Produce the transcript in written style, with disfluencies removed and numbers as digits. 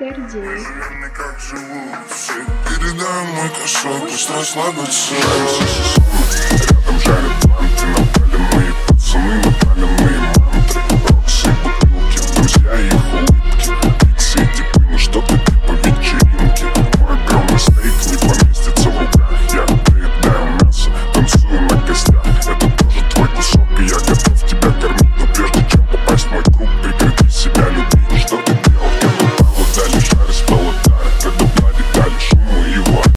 Гордей. Как живут все, передай мой кошелек, пусть расслабится. Рядом жарит